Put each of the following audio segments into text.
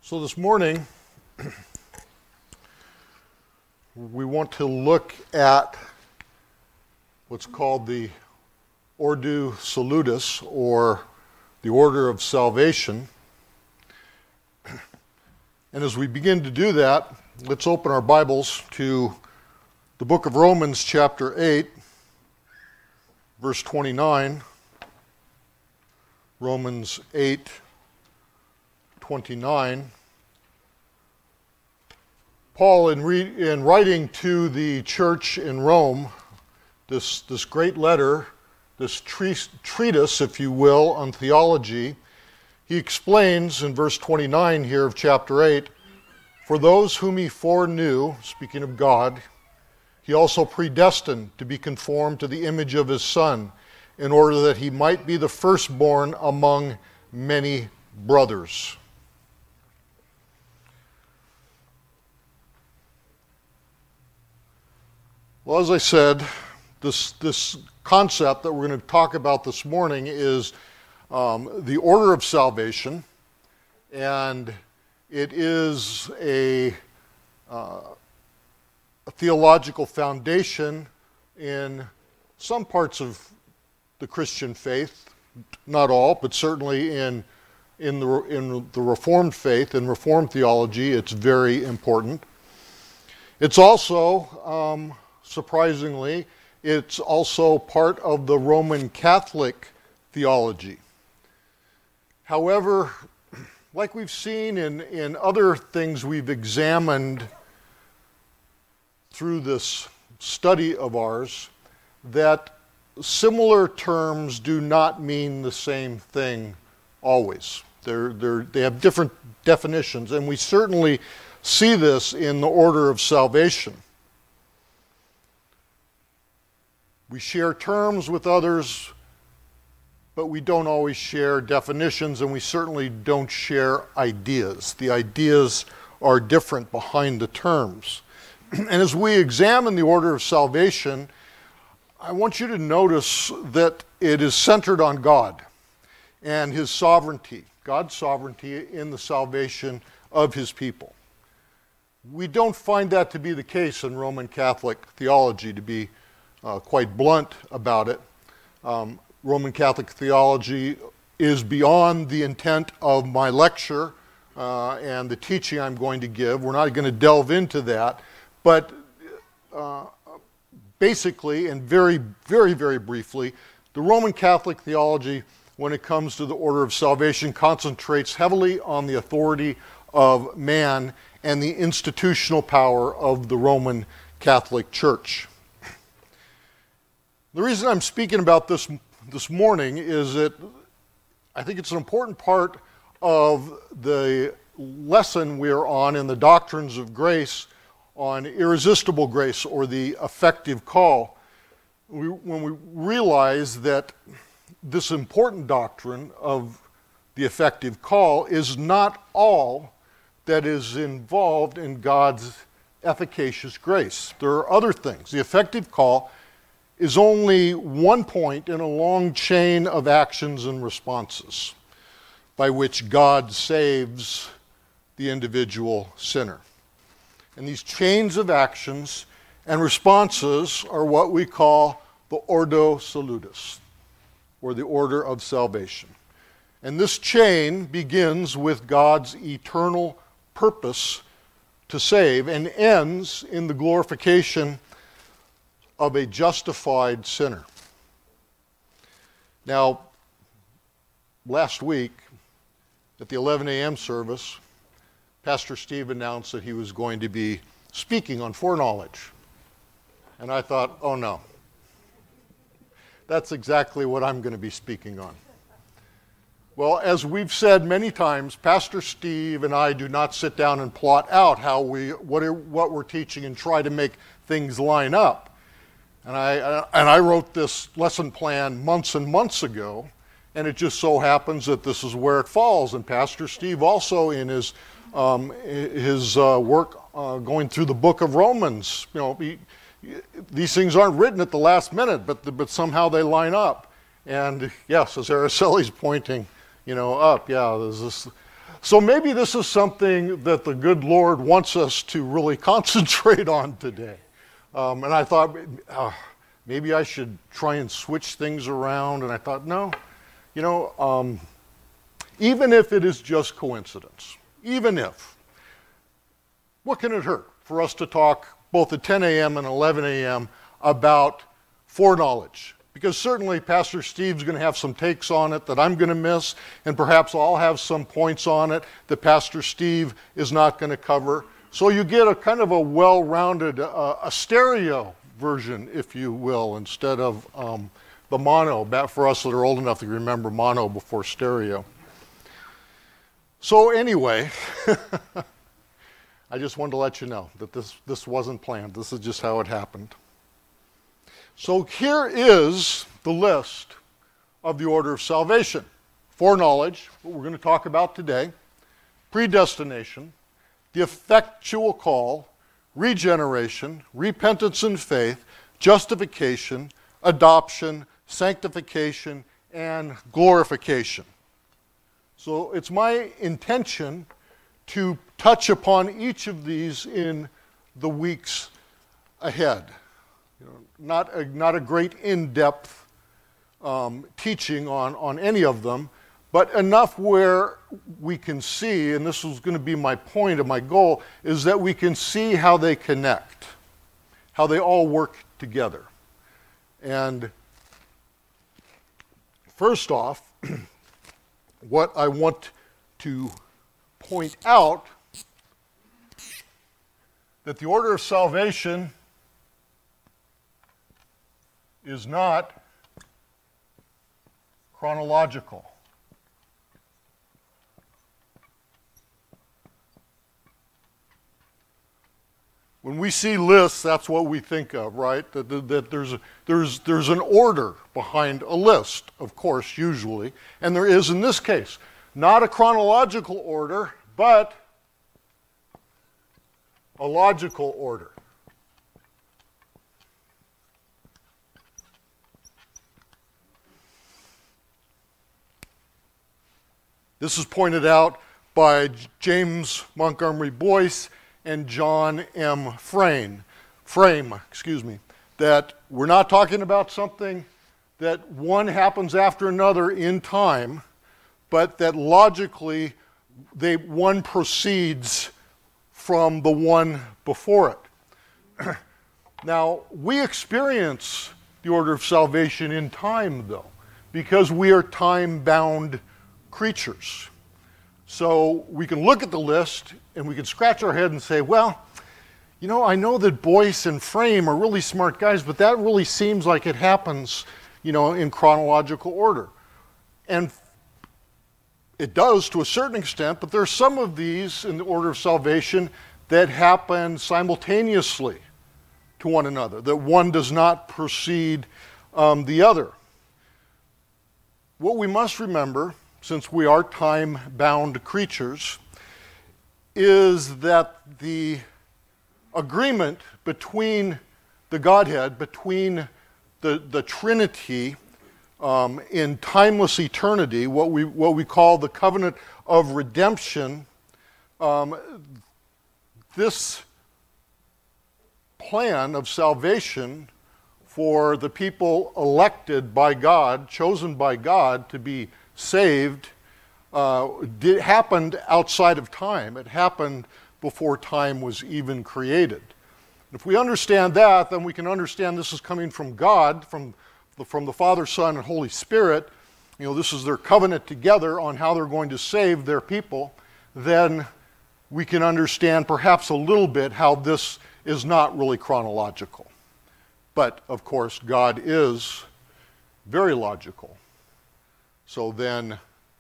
So this morning, we want to look at what's called the Ordo Salutis, or the Order of Salvation. And as we begin to do that, let's open our Bibles to the book of Romans chapter 8, verse 29. Romans 8, 29. Paul, in writing to the church in Rome, this great letter, this treatise, if you will, on theology, he explains in verse 29 here of chapter 8, "For those whom he foreknew," speaking of God, "he also predestined to be conformed to the image of his Son, in order that he might be the firstborn among many brothers." Well, as I said, this concept that we're going to talk about this morning is the order of salvation, and it is a theological foundation in some parts of the Christian faith, not all, but certainly in the Reformed faith, in Reformed theology, it's very important. It's also, surprisingly, it's also part of the Roman Catholic theology. However, like we've seen in other things we've examined through this study of ours, that similar terms do not mean the same thing always. They have different definitions, and we certainly see this in the order of salvation. We share terms with others, but we don't always share definitions, and we certainly don't share ideas. The ideas are different behind the terms. And as we examine the order of salvation, I want you to notice that it is centered on God and His sovereignty, God's sovereignty in the salvation of His people. We don't find that to be the case in Roman Catholic theology, to be quite blunt about it. Roman Catholic theology is beyond the intent of my lecture and the teaching I'm going to give. We're not going to delve into that, but basically, and very, very, very briefly, the Roman Catholic theology, when it comes to the order of salvation, concentrates heavily on the authority of man and the institutional power of the Roman Catholic Church. The reason I'm speaking about this morning is that I think it's an important part of the lesson we're on in the doctrines of grace, on irresistible grace, or the effective call. When we realize that this important doctrine of the effective call is not all that is involved in God's efficacious grace. There are other things. The effective call is only one point in a long chain of actions and responses by which God saves the individual sinner. And these chains of actions and responses are what we call the Ordo Salutis, or the order of salvation. And this chain begins with God's eternal purpose to save and ends in the glorification of a justified sinner. Now, last week at the 11 a.m. service, Pastor Steve announced that he was going to be speaking on foreknowledge. And I thought, oh no, that's exactly what I'm going to be speaking on. Well, as we've said many times, Pastor Steve and I do not sit down and plot out what we're teaching and try to make things line up. And I wrote this lesson plan months and months ago, and it just so happens that this is where it falls. And Pastor Steve also, in his work going through the book of Romans, these things aren't written at the last minute, but somehow they line up. And yes, as Araceli's pointing, up, there's this So maybe this is something that the good Lord wants us to really concentrate on today. And I thought, maybe I should try and switch things around. And I thought, no, even if it is just coincidence, even if, what can it hurt for us to talk both at 10 a.m. and 11 a.m. about foreknowledge? Because certainly Pastor Steve's going to have some takes on it that I'm going to miss, and perhaps I'll have some points on it that Pastor Steve is not going to cover. So you get a kind of a well-rounded, a stereo version, if you will, instead of the mono, for us that are old enough to remember mono before stereo. So anyway, I just wanted to let you know that this wasn't planned. This is just how it happened. So here is the list of the order of salvation. Foreknowledge, what we're going to talk about today. Predestination, the effectual call, regeneration, repentance and faith, justification, adoption, sanctification, and glorification. So it's my intention to touch upon each of these in the weeks ahead. Not a great in-depth teaching on any of them, but enough where we can see, and this is going to be my point and my goal, is that we can see how they connect, how they all work together. And first off, what I want to point out that the order of salvation is not chronological. When we see lists, that's what we think of, right? That there's an order behind a list, of course, usually, and there is in this case. Not a chronological order, but a logical order. This is pointed out by James Montgomery Boyce and John M. Frame, that we're not talking about something that one happens after another in time, but that logically one proceeds from the one before it. Now, we experience the order of salvation in time, though, because we are time-bound creatures. So we can look at the list and we can scratch our head and say, well, I know that Boyce and Frame are really smart guys, but that really seems like it happens, in chronological order. And it does to a certain extent, but there are some of these in the order of salvation that happen simultaneously to one another, that one does not precede the other. What we must remember, since we are time-bound creatures, is that the agreement between the Godhead, between the Trinity in timeless eternity, what we call the covenant of redemption, this plan of salvation for the people elected by God, chosen by God to be saved, happened outside of time. It happened before time was even created. If we understand that, then we can understand this is coming from God, from the Father, Son, and Holy Spirit. This is their covenant together on how they're going to save their people. Then we can understand perhaps a little bit how this is not really chronological. But, of course, God is very logical. So then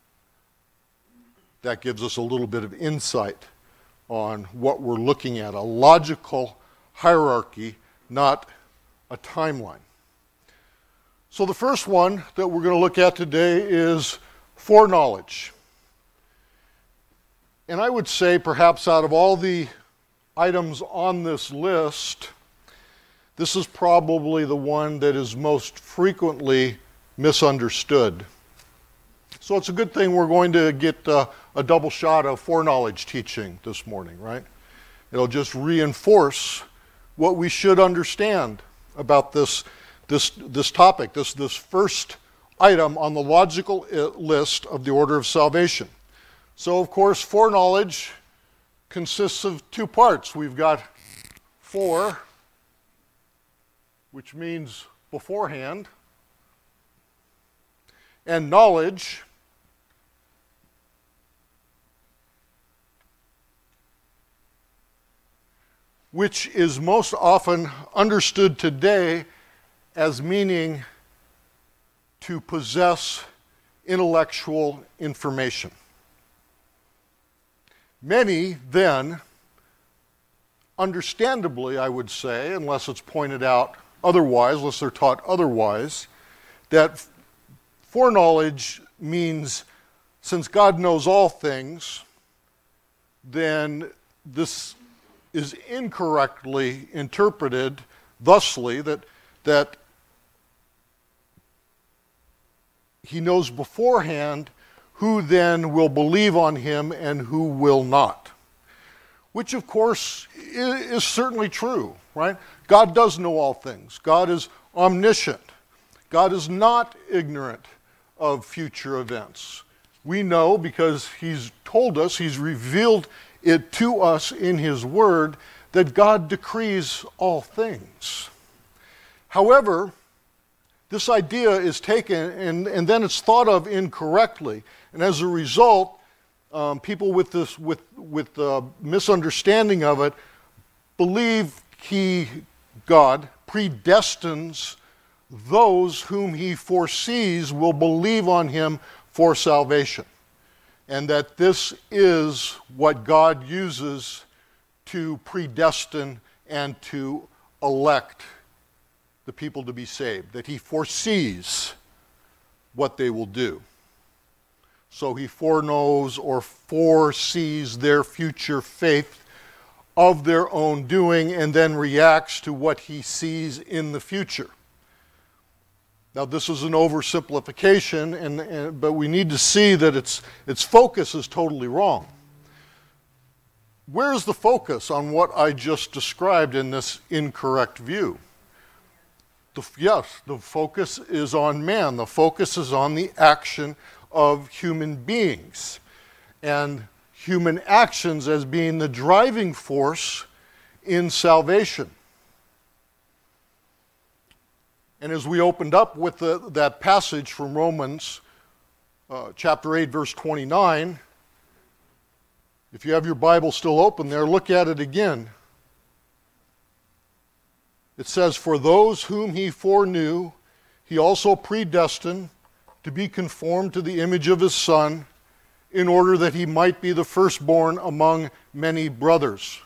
that gives us a little bit of insight on what we're looking at, a logical hierarchy, not a timeline. So the first one that we're going to look at today is foreknowledge. And I would say perhaps out of all the items on this list, this is probably the one that is most frequently misunderstood. So it's a good thing we're going to get a double shot of foreknowledge teaching this morning, right? It'll just reinforce what we should understand about this topic, this first item on the logical list of the order of salvation. So, of course, foreknowledge consists of two parts. We've got fore, which means beforehand, and knowledge, which is most often understood today as meaning to possess intellectual information. Many then, understandably, I would say, unless it's pointed out otherwise, unless they're taught otherwise, that foreknowledge means since God knows all things, then this is incorrectly interpreted thusly that he knows beforehand who then will believe on him and who will not. Which, of course, is certainly true, right? God does know all things. God is omniscient. God is not ignorant of future events. We know because he's told us, he's revealed it to us in his word, that God decrees all things. However, this idea is taken and then it's thought of incorrectly. And as a result, people with misunderstanding of it believe God predestines those whom he foresees will believe on him for salvation. And that this is what God uses to predestine and to elect the people to be saved. That he foresees what they will do. So he foreknows or foresees their future faith of their own doing and then reacts to what he sees in the future. Now, this is an oversimplification, but we need to see that its focus is totally wrong. Where's the focus on what I just described in this incorrect view? Yes, the focus is on man. The focus is on the action of human beings and human actions as being the driving force in salvation. And as we opened up with that passage from Romans chapter 8, verse 29, if you have your Bible still open there, look at it again. It says, "For those whom he foreknew, he also predestined to be conformed to the image of his Son, in order that he might be the firstborn among many brothers."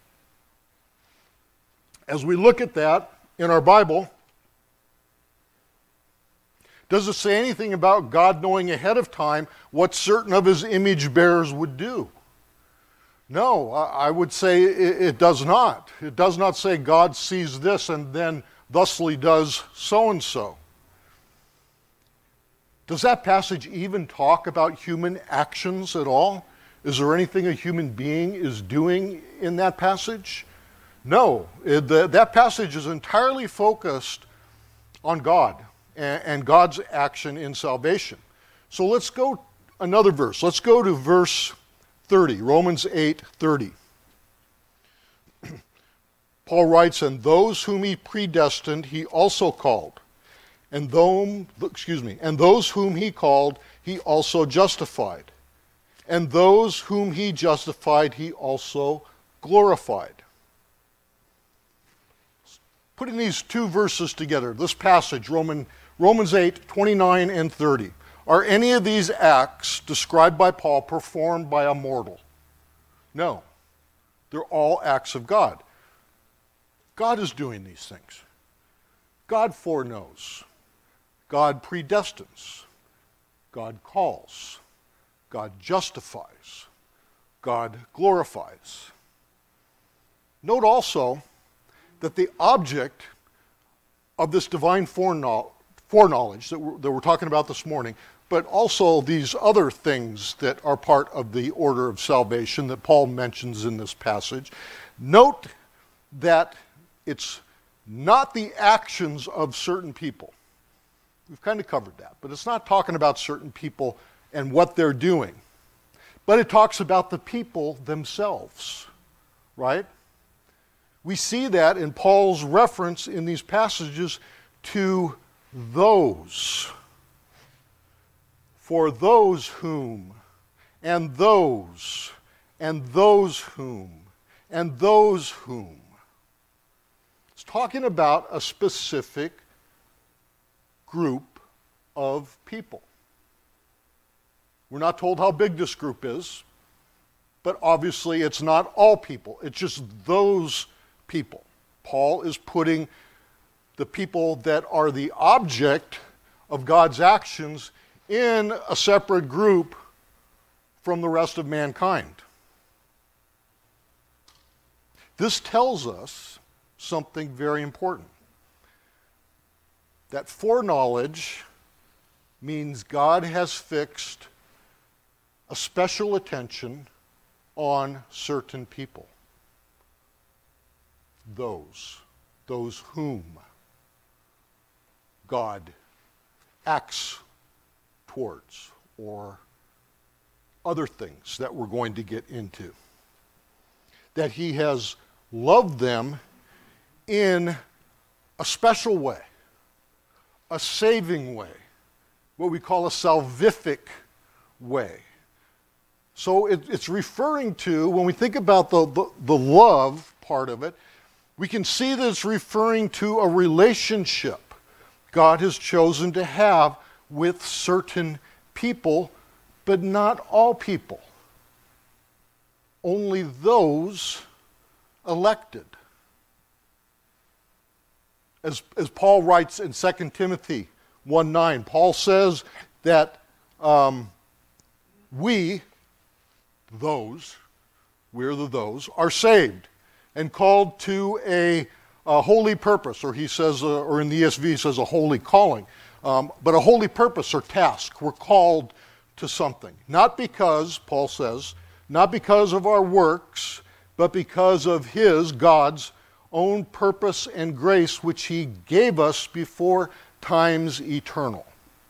As we look at that in our Bible, does it say anything about God knowing ahead of time what certain of his image bearers would do? No, I would say it does not. It does not say God sees this and then thusly does so-and-so. Does that passage even talk about human actions at all? Is there anything a human being is doing in that passage? No. That passage is entirely focused on God and God's action in salvation. So let's go another verse. Let's go to verse 30, Romans 8:30. Paul writes, "And those whom he predestined, he also called. And those whom he called, he also justified. And those whom he justified, he also glorified." Putting these two verses together, this passage, Romans 8, 29 and 30. Are any of these acts described by Paul performed by a mortal? No. They're all acts of God. God is doing these things. God foreknows. God predestines. God calls. God justifies. God glorifies. Note also that the object of this divine foreknowledge that we're talking about this morning, but also these other things that are part of the order of salvation that Paul mentions in this passage. Note that it's not the actions of certain people. We've kind of covered that, but it's not talking about certain people and what they're doing. But it talks about the people themselves, right? We see that in Paul's reference in these passages to those. For those whom, and those, and those whom, and those whom. It's talking about a specific group of people. We're not told how big this group is, but obviously it's not all people. It's just those people. Paul is putting the people that are the object of God's actions in a separate group from the rest of mankind. This tells us something very important. That foreknowledge means God has fixed a special attention on certain people. Those whom God acts towards, or other things that we're going to get into. That he has loved them in a special way, a saving way, what we call a salvific way. So it's referring to, when we think about the love part of it, we can see that it's referring to a relationship God has chosen to have with certain people, but not all people. Only those elected. As Paul writes in 2 Timothy 1:9, Paul says that we're the those, are saved and called to a holy purpose, or he says, or in the ESV he says a holy calling, but a holy purpose or task. We're called to something. Not because, Paul says, not because of our works, but because of his, God's, own purpose and grace which he gave us before times eternal.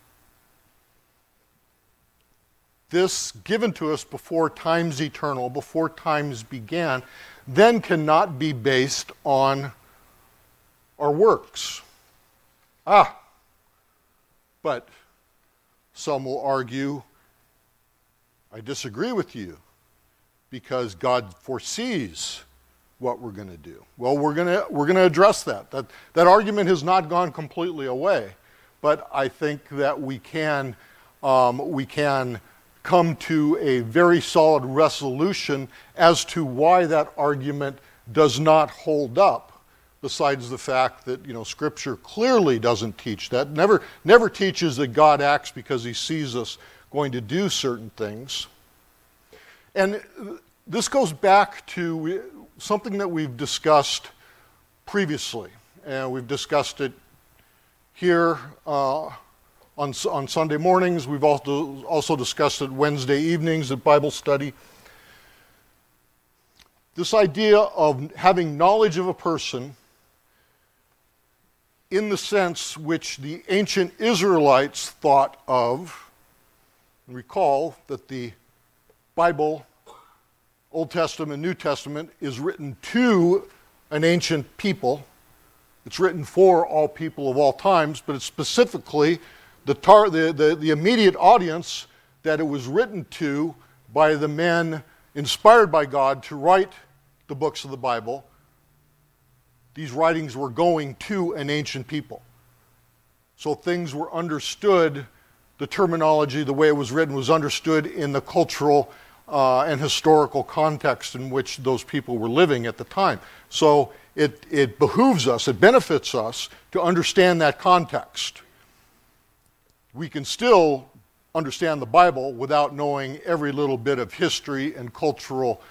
This given to us before times eternal, before times began, then cannot be based on our works. But some will argue, I disagree with you, because God foresees what we're going to do. Well, we're going to address that. That argument has not gone completely away, but I think that we can come to a very solid resolution as to why that argument does not hold up, besides the fact that, Scripture clearly doesn't teach that. Never teaches that God acts because he sees us going to do certain things. And this goes back to something that we've discussed previously. And we've discussed it here on Sunday mornings. We've also discussed it Wednesday evenings at Bible study. This idea of having knowledge of a person in the sense which the ancient Israelites thought of. And recall that the Bible, Old Testament, New Testament, is written to an ancient people. It's written for all people of all times, but it's specifically the immediate audience that it was written to by the men inspired by God to write the books of the Bible. These writings were going to an ancient people. So things were understood, the terminology, the way it was written, was understood in the cultural and historical context in which those people were living at the time. So it behooves us, it benefits us to understand that context. We can still understand the Bible without knowing every little bit of history and cultural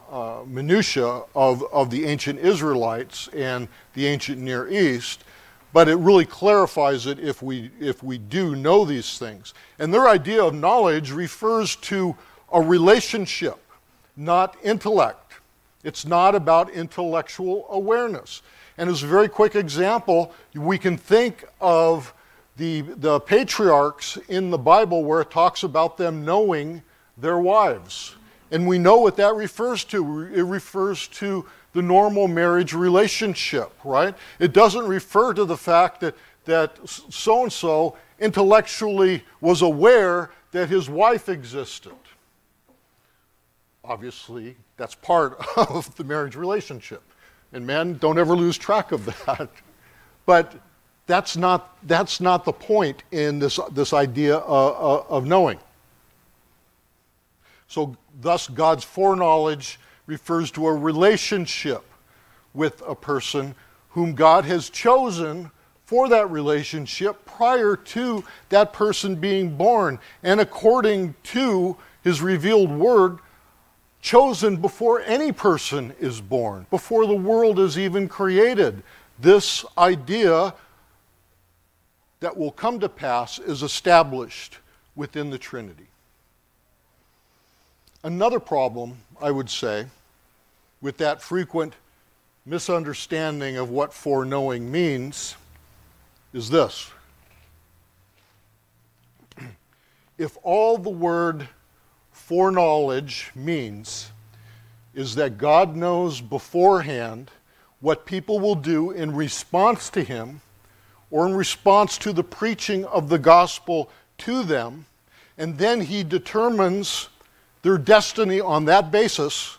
minutia of the ancient Israelites and the ancient Near East, but it really clarifies it if we do know these things. And their idea of knowledge refers to a relationship, not intellect. It's not about intellectual awareness. And as a very quick example, we can think of the patriarchs in the Bible where it talks about them knowing their wives. And we know what that refers to. It refers to the normal marriage relationship, right? It doesn't refer to the fact that so-and-so intellectually was aware that his wife existed. Obviously, that's part of the marriage relationship. And men, don't ever lose track of that. But that's not the point in this idea of knowing. So thus, God's foreknowledge refers to a relationship with a person whom God has chosen for that relationship prior to that person being born, and according to his revealed word, chosen before any person is born, before the world is even created. This idea that will come to pass is established within the Trinity. Another problem, I would say, with that frequent misunderstanding of what foreknowing means is this. If all the word foreknowledge means is that God knows beforehand what people will do in response to him or in response to the preaching of the gospel to them, and then he determines their destiny on that basis,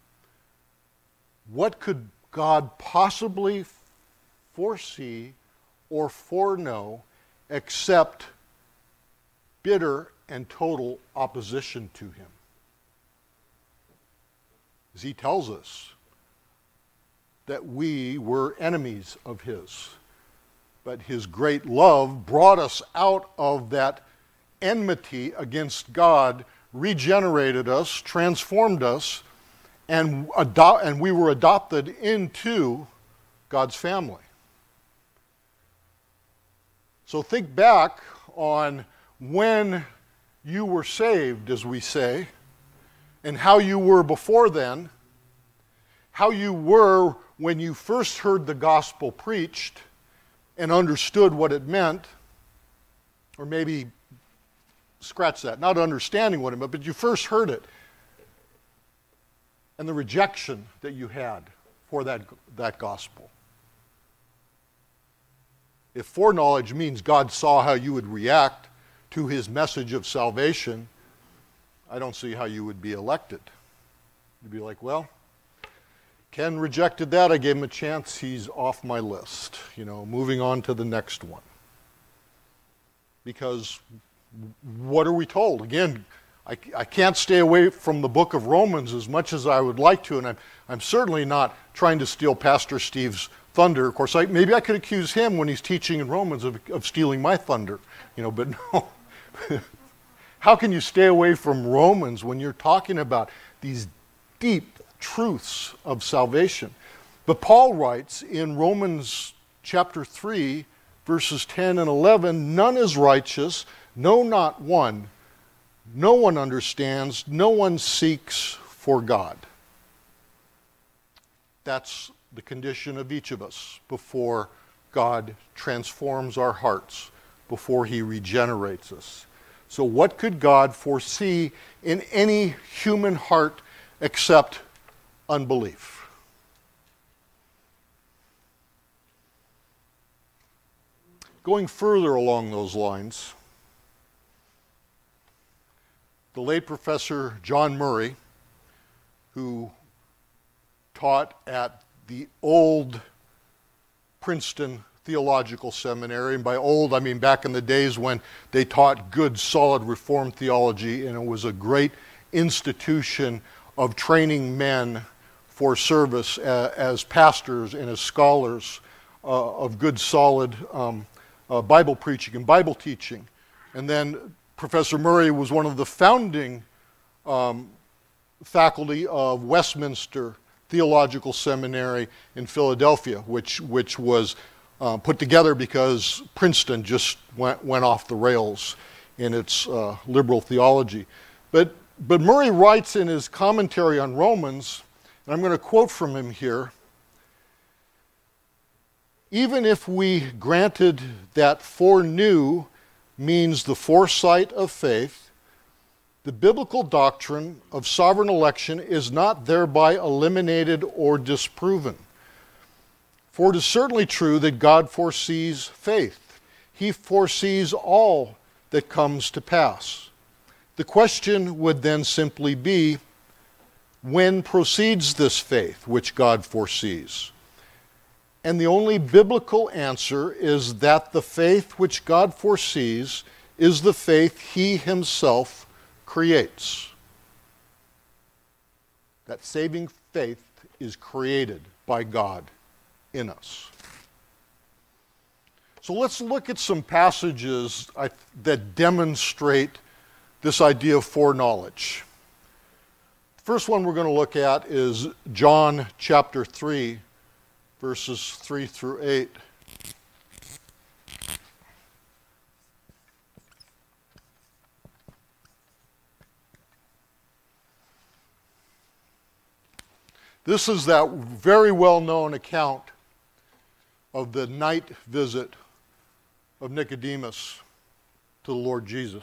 what could God possibly foresee or foreknow except bitter and total opposition to him? As he tells us that we were enemies of his, but his great love brought us out of that enmity against God, regenerated us, transformed us, and we were adopted into God's family. So think back on when you were saved, as we say, and how you were before then, how you were when you first heard the gospel preached and understood what it meant, or maybe scratch that, not understanding what it meant, but you first heard it, and the rejection that you had for that gospel. If foreknowledge means God saw how you would react to his message of salvation, I don't see how you would be elected. You'd be like, well, Ken rejected that, I gave him a chance, he's off my list. Moving on to the next one. Because what are we told? Again, I can't stay away from the book of Romans as much as I would like to, and I'm certainly not trying to steal Pastor Steve's thunder. Of course, maybe I could accuse him when he's teaching in Romans of stealing my thunder, but no. How can you stay away from Romans when you're talking about these deep truths of salvation? But Paul writes in Romans chapter 3, verses 10 and 11, none is righteous, no, not one. No one understands, no one seeks for God. That's the condition of each of us before God transforms our hearts, before he regenerates us. So what could God foresee in any human heart except unbelief? Going further along those lines, the late Professor John Murray, who taught at the old Princeton Theological Seminary, and by old I mean back in the days when they taught good, solid Reformed theology, and it was a great institution of training men for service as pastors and as scholars of good, solid Bible preaching and Bible teaching. And then Professor Murray was one of the founding faculty of Westminster Theological Seminary in Philadelphia, which was put together because Princeton just went off the rails in its liberal theology. But Murray writes in his commentary on Romans, and I'm going to quote from him here, even if we granted that foreknew means the foresight of faith, the biblical doctrine of sovereign election is not thereby eliminated or disproven. For it is certainly true that God foresees faith. He foresees all that comes to pass. The question would then simply be, when proceeds this faith which God foresees? And the only biblical answer is that the faith which God foresees is the faith He Himself creates. That saving faith is created by God in us. So let's look at some passages that demonstrate this idea of foreknowledge. The first one we're going to look at is John chapter 3, verses 3 through 8. This is that very well-known account of the night visit of Nicodemus to the Lord Jesus.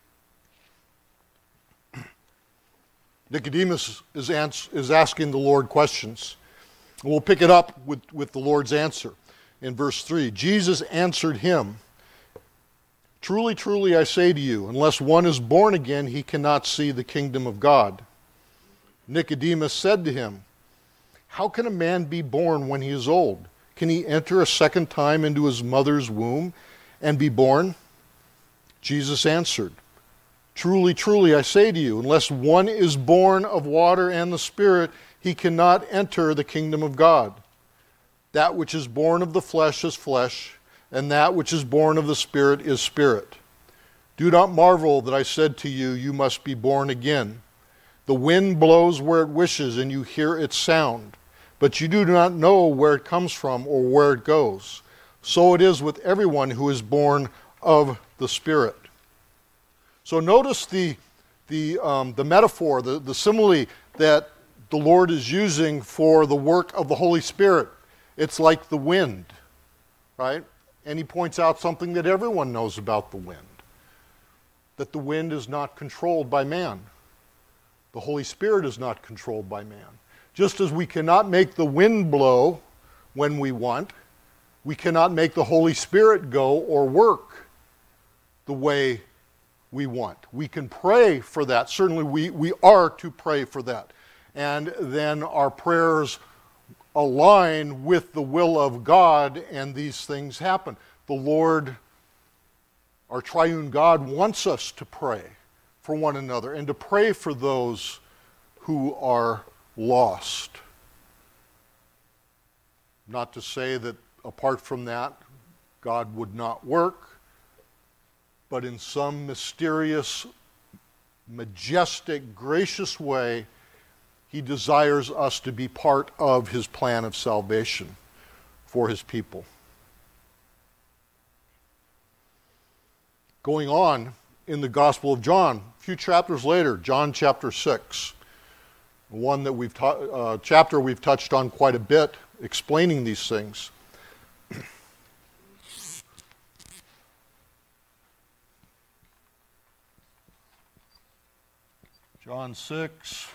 Nicodemus is asking the Lord questions. We'll pick it up with the Lord's answer in verse 3. Jesus answered him, "Truly, truly, I say to you, unless one is born again, he cannot see the kingdom of God." Nicodemus said to him, "How can a man be born when he is old? Can he enter a second time into his mother's womb and be born?" Jesus answered, "Truly, truly, I say to you, unless one is born of water and the Spirit, he cannot enter the kingdom of God. That which is born of the flesh is flesh, and that which is born of the Spirit is spirit. Do not marvel that I said to you, you must be born again. The wind blows where it wishes, and you hear its sound, but you do not know where it comes from or where it goes. So it is with everyone who is born of the Spirit." So notice the metaphor, the simile that the Lord is using for the work of the Holy Spirit. It's like the wind, right? And he points out something that everyone knows about the wind, that the wind is not controlled by man. The Holy Spirit is not controlled by man. Just as we cannot make the wind blow when we want, we cannot make the Holy Spirit go or work the way we want. We can pray for that. Certainly we are to pray for that. And then our prayers align with the will of God, and these things happen. The Lord, our triune God, wants us to pray for one another and to pray for those who are lost. Not to say that apart from that, God would not work, but in some mysterious, majestic, gracious way, he desires us to be part of his plan of salvation for his people. Going on in the Gospel of John, a few chapters later, John chapter 6, one that chapter we've touched on quite a bit, explaining these things. John 6,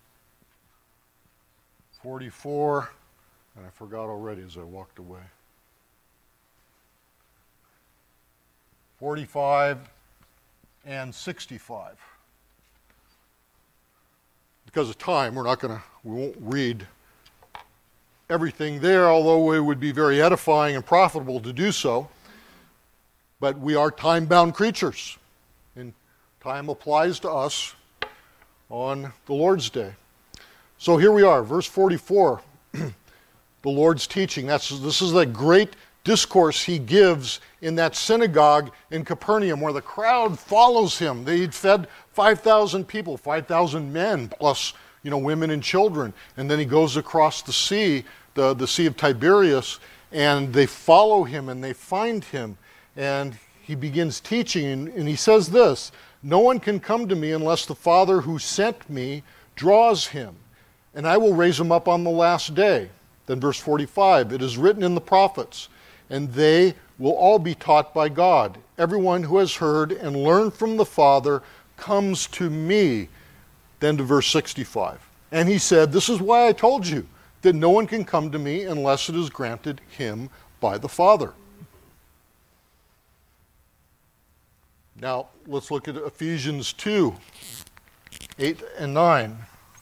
44, and I forgot already as I walked away. 45 and 65. Because of time, we won't read everything there, although it would be very edifying and profitable to do so. But we are time-bound creatures, and time applies to us on the Lord's Day. So here we are, verse 44, the Lord's teaching. This is the great discourse he gives in that synagogue in Capernaum where the crowd follows him. They'd fed 5,000 people, 5,000 men, plus women and children. And then he goes across the sea, the Sea of Tiberias, and they follow him and they find him, and he begins teaching, and he says this, "No one can come to me unless the Father who sent me draws him, and I will raise him up on the last day." Then verse 45, "It is written in the prophets, and they will all be taught by God. Everyone who has heard and learned from the Father comes to me." Then to verse 65, "And he said, this is why I told you, that no one can come to me unless it is granted him by the Father." Now, let's look at Ephesians 2, 8 and 9.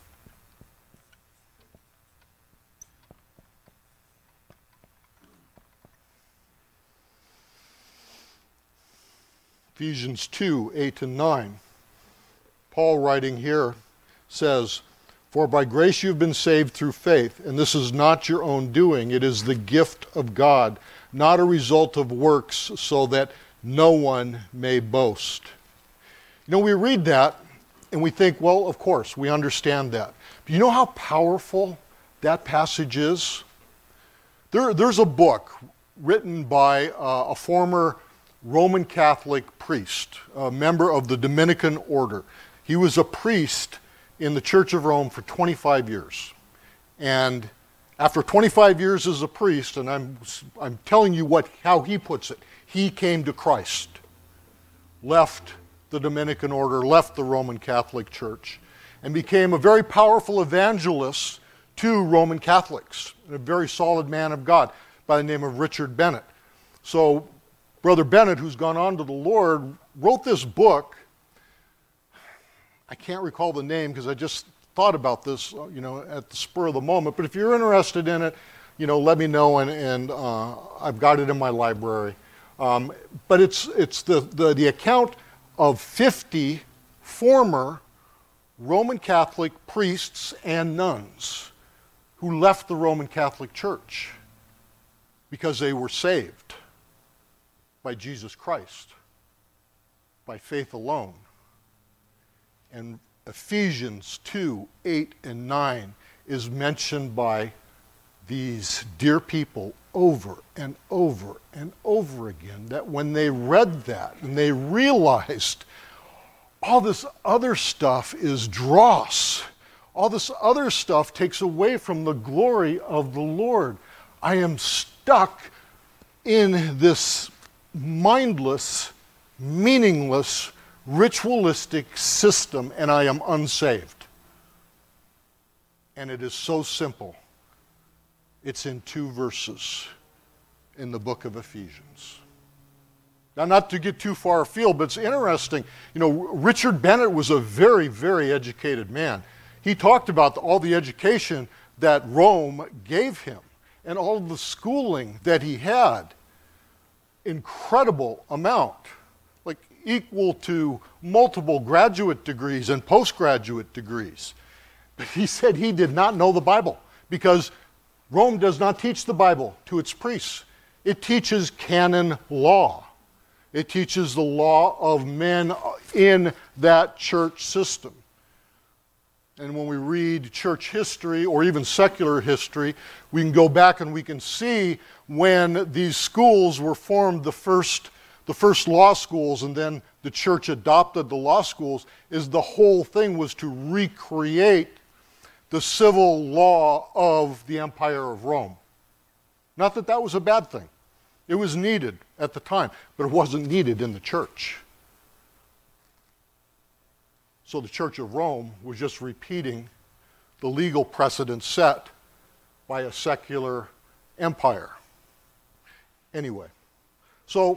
Ephesians 2, 8 and 9. Paul writing here says, "For by grace you have been saved through faith, and this is not your own doing. It is the gift of God, not a result of works, so that no one may boast." You know, we read that and we think, well, of course, we understand that. But you know how powerful that passage is? There's a book written by a former Roman Catholic priest, a member of the Dominican order. He was a priest in the Church of Rome for 25 years. And after 25 years as a priest, and I'm telling you how he puts it, he came to Christ, left the Dominican order, left the Roman Catholic Church, and became a very powerful evangelist to Roman Catholics, a very solid man of God by the name of Richard Bennett. So Brother Bennett, who's gone on to the Lord, wrote this book. I can't recall the name because I just thought about this, at the spur of the moment. But if you're interested in it, let me know, and I've got it in my library. But it's the account of 50 former Roman Catholic priests and nuns who left the Roman Catholic Church because they were saved by Jesus Christ, by faith alone. And Ephesians 2, 8 and 9 is mentioned by these dear people over and over and over again, that when they read that and they realized all this other stuff is dross, all this other stuff takes away from the glory of the Lord. I am stuck in this mindless, meaningless, ritualistic system, and I am unsaved. And it is so simple. It's in 2 verses in the book of Ephesians. Now, not to get too far afield, but it's interesting. Richard Bennett was a very, very educated man. He talked about all the education that Rome gave him and all the schooling that he had. Incredible amount, like equal to multiple graduate degrees and postgraduate degrees. But he said he did not know the Bible because Rome does not teach the Bible to its priests. It teaches canon law. It teaches the law of men in that church system. And when we read church history or even secular history, we can go back and we can see when these schools were formed, the first law schools, and then the church adopted the law schools, is the whole thing was to recreate the civil law of the Empire of Rome. Not that that was a bad thing. It was needed at the time, but it wasn't needed in the church. So the Church of Rome was just repeating the legal precedent set by a secular empire. Anyway, so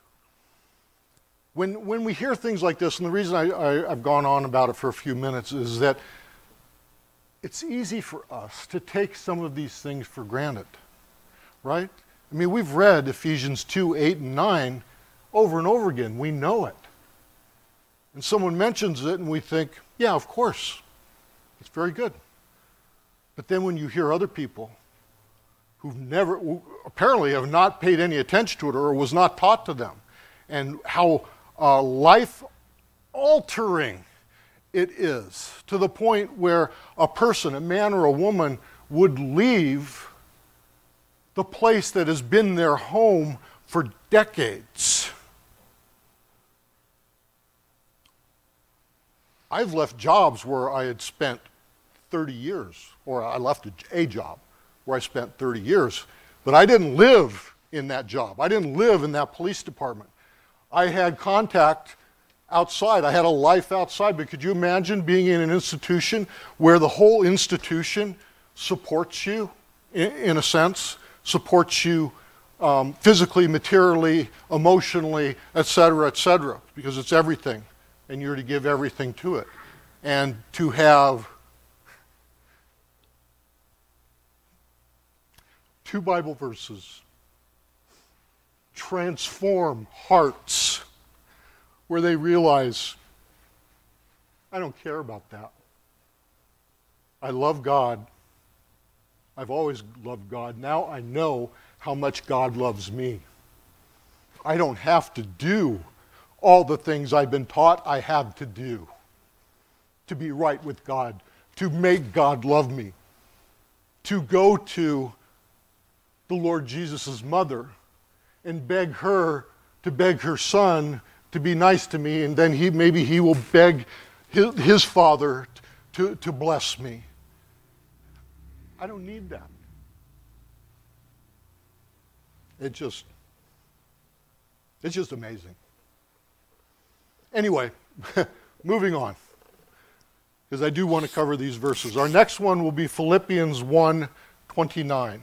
when we hear things like this, and the reason I've gone on about it for a few minutes is that it's easy for us to take some of these things for granted, right? I mean, we've read Ephesians 2, 8, and 9 over and over again. We know it. And someone mentions it and we think, yeah, of course, it's very good. But then when you hear other people who apparently have not paid any attention to it or was not taught to them, and how life-altering it is, to the point where a person, a man or a woman, would leave the place that has been their home for decades. I've left jobs where I had spent 30 years, or I left a job where I spent 30 years, but I didn't live in that job. I didn't live in that police department. I had contact outside. I had a life outside, but could you imagine being in an institution where the whole institution supports you, in a sense, supports you physically, materially, emotionally, etc., because it's everything, and you're to give everything to it. And to have 2 Bible verses transform hearts where they realize, I don't care about that. I love God. I've always loved God. Now I know how much God loves me. I don't have to do all the things I've been taught I have to do to be right with God, to make God love me, to go to the Lord Jesus' mother and beg her to beg her son to be nice to me, and then maybe he will beg his father to bless me. I don't need that. It's just amazing. Anyway, moving on, because I do want to cover these verses. Our next one will be Philippians 1:29.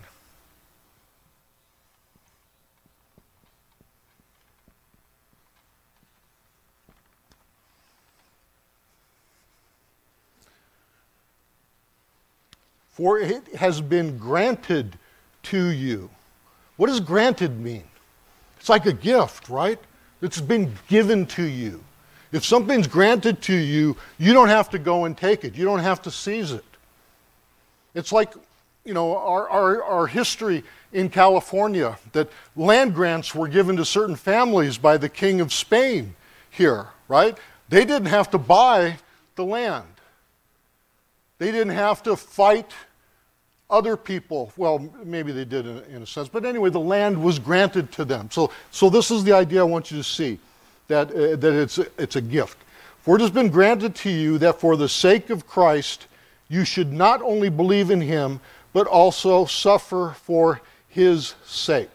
For it has been granted to you. What does granted mean? It's like a gift, right? It's been given to you. If something's granted to you, you don't have to go and take it. You don't have to seize it. It's like, our history in California, that land grants were given to certain families by the King of Spain here, right? They didn't have to buy the land. They didn't have to fight other people. Well, maybe they did in a sense, but anyway, the land was granted to them. So this is the idea I want you to see, that it's a gift. For it has been granted to you that for the sake of Christ you should not only believe in him, but also suffer for his sake.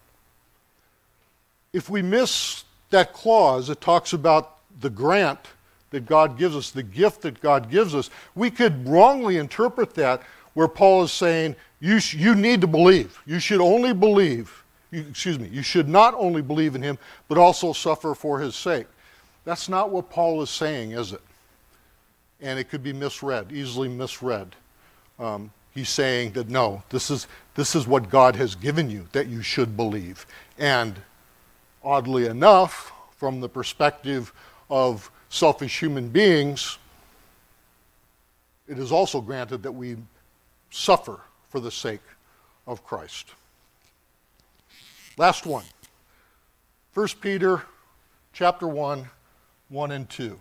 If we miss that clause, it talks about the grant that God gives us, the gift that God gives us, we could wrongly interpret that where Paul is saying, you need to believe. You should only believe. You should not only believe in him, but also suffer for his sake. That's not what Paul is saying, is it? And it could be misread, easily misread. He's saying that no, this is what God has given you, that you should believe. And oddly enough, from the perspective of selfish human beings, it is also granted that we suffer for the sake of Christ. Last one. 1 Peter chapter 1, 1 and 2.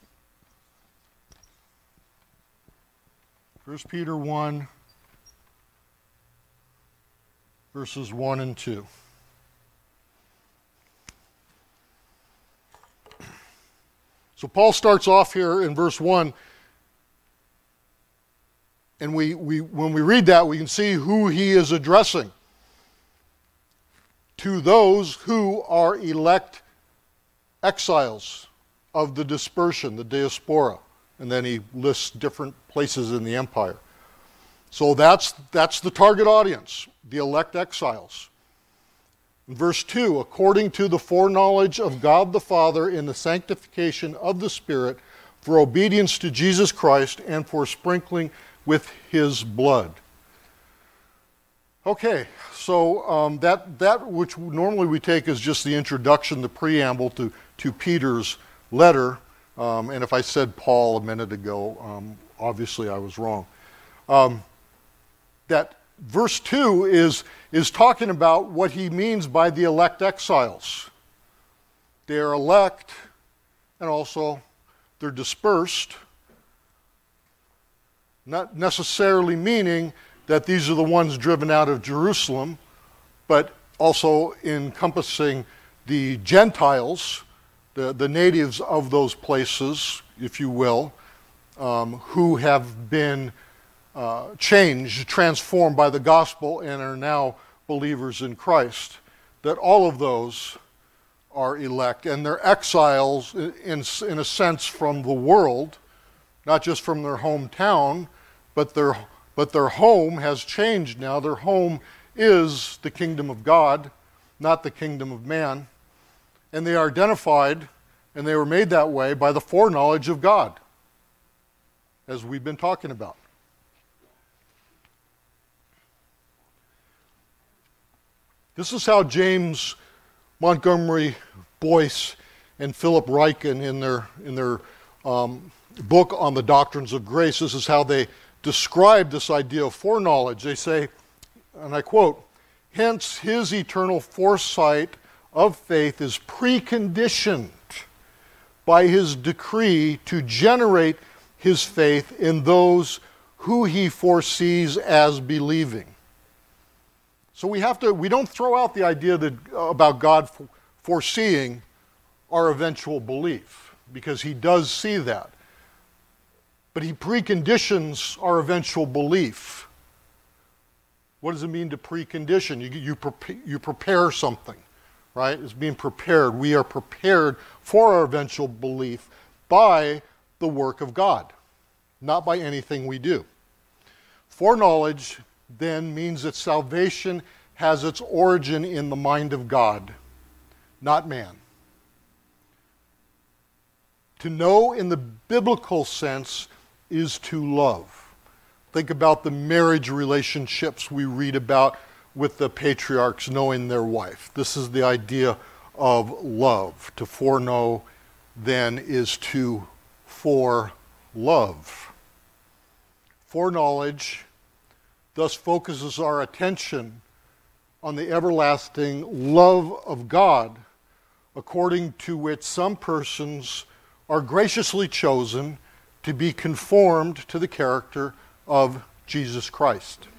1 Peter 1, verses 1 and 2. So Paul starts off here in verse 1, and we when we read that, we can see who he is addressing. To those who are elect exiles of the dispersion, the diaspora. And then he lists different places in the empire. So that's the target audience, the elect exiles. In verse 2, according to the foreknowledge of God the Father in the sanctification of the Spirit, for obedience to Jesus Christ and for sprinkling with his blood. Okay, so that which normally we take as just the introduction, the preamble to Peter's letter, and if I said Paul a minute ago, obviously I was wrong. That verse 2 is talking about what he means by the elect exiles. They are elect, and also they're dispersed, not necessarily meaning that these are the ones driven out of Jerusalem, but also encompassing the Gentiles, the natives of those places, if you will, who have been changed, transformed by the gospel and are now believers in Christ, that all of those are elect. And they're exiles in a sense from the world, not just from their hometown, but their home has changed now. Their home is the kingdom of God, not the kingdom of man. And they are identified, and they were made that way by the foreknowledge of God, as we've been talking about. This is how James Montgomery Boyce and Philip Ryken in their book on the doctrines of grace, this is how they describe this idea of foreknowledge. They say, and I quote, "Hence his eternal foresight of faith is preconditioned by his decree to generate his faith in those who he foresees as believing." So we don't throw out the idea that about God foreseeing our eventual belief, because he does see that. But he preconditions our eventual belief. What does it mean to precondition? You prepare something, right? It's being prepared. We are prepared for our eventual belief by the work of God, not by anything we do. Foreknowledge then means that salvation has its origin in the mind of God, not man. To know in the biblical sense is to love. Think about the marriage relationships we read about with the patriarchs knowing their wife. This is the idea of love. To foreknow then is to forelove. Foreknowledge thus focuses our attention on the everlasting love of God, according to which some persons are graciously chosen to be conformed to the character of Jesus Christ.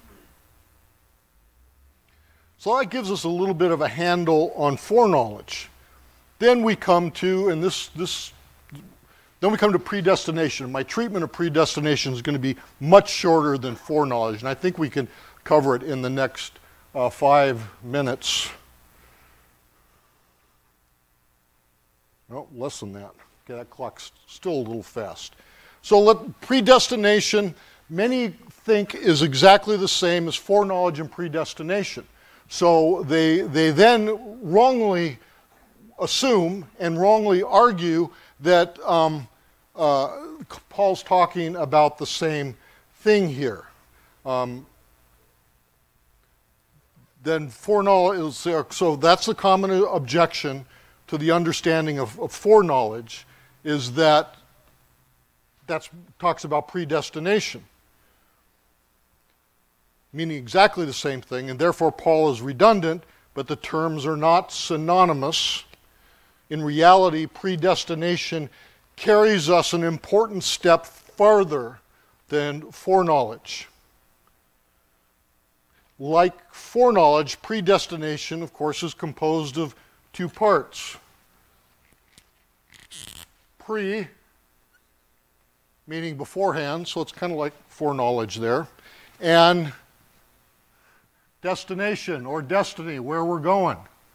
So that gives us a little bit of a handle on foreknowledge. Then we come to, then we come to predestination. My treatment of predestination is going to be much shorter than foreknowledge, and I think we can cover it in the next 5 minutes. No, less than that. Okay, that clock's still a little fast. So predestination, many think is exactly the same as foreknowledge and predestination. So they then wrongly assume and wrongly argue that Paul's talking about the same thing here. Then foreknowledge is, so that's the common objection to the understanding of foreknowledge, is that talks about predestination, meaning exactly the same thing, and therefore Paul is redundant, but the terms are not synonymous. In reality, predestination carries us an important step farther than foreknowledge. Like foreknowledge, predestination, of course, is composed of 2 parts. Pre, meaning beforehand, so it's kind of like foreknowledge there, and destination or destiny, where we're going.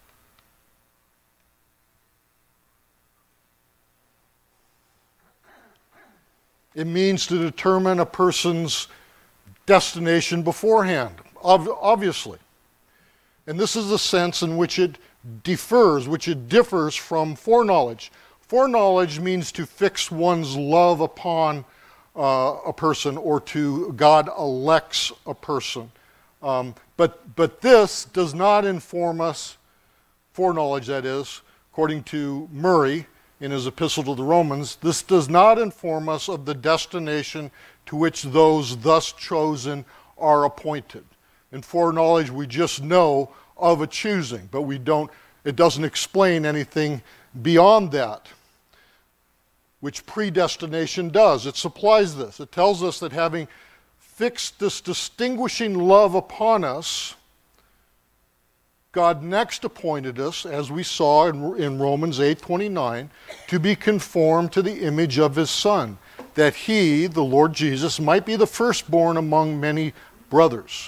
It means to determine a person's destination beforehand, obviously. And this is the sense in which it differs from foreknowledge. Foreknowledge means to fix one's love upon a person, or to God elects a person. But this does not inform us, foreknowledge that is, according to Murray in his epistle to the Romans, this does not inform us of the destination to which those thus chosen are appointed. In foreknowledge, we just know of a choosing, but it doesn't explain anything beyond that, which predestination does. It supplies this. It tells us that having fixed this distinguishing love upon us, God next appointed us, as we saw in Romans 8:29, to be conformed to the image of his Son, that he, the Lord Jesus, might be the firstborn among many brothers.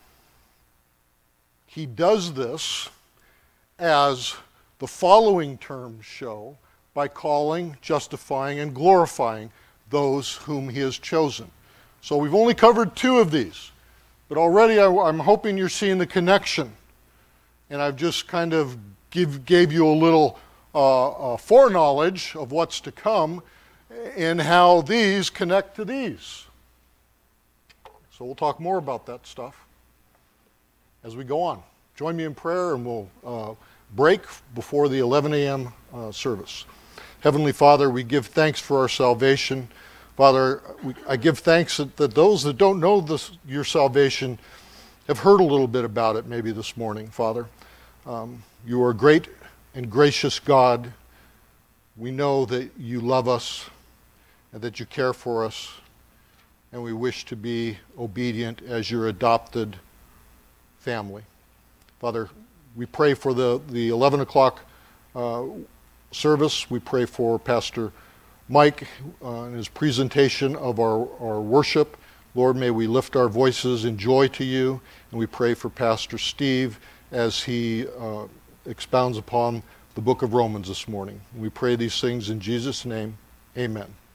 He does this, as the following terms show, by calling, justifying, and glorifying those whom he has chosen. So we've only covered two of these, but already I'm hoping you're seeing the connection. And I've just kind of gave you a little foreknowledge of what's to come and how these connect to these. So we'll talk more about that stuff as we go on. Join me in prayer and we'll break before the 11 a.m. Service. Heavenly Father, we give thanks for our salvation. Father, I give thanks that those that don't know your salvation have heard a little bit about it maybe this morning, Father. You are a great and gracious God. We know that you love us and that you care for us, and we wish to be obedient as your adopted family. Father, we pray for the 11 o'clock service. We pray for Pastor Mike and his presentation of our worship. Lord, may we lift our voices in joy to you, and we pray for Pastor Steve as he expounds upon the book of Romans this morning. We pray these things in Jesus' name. Amen.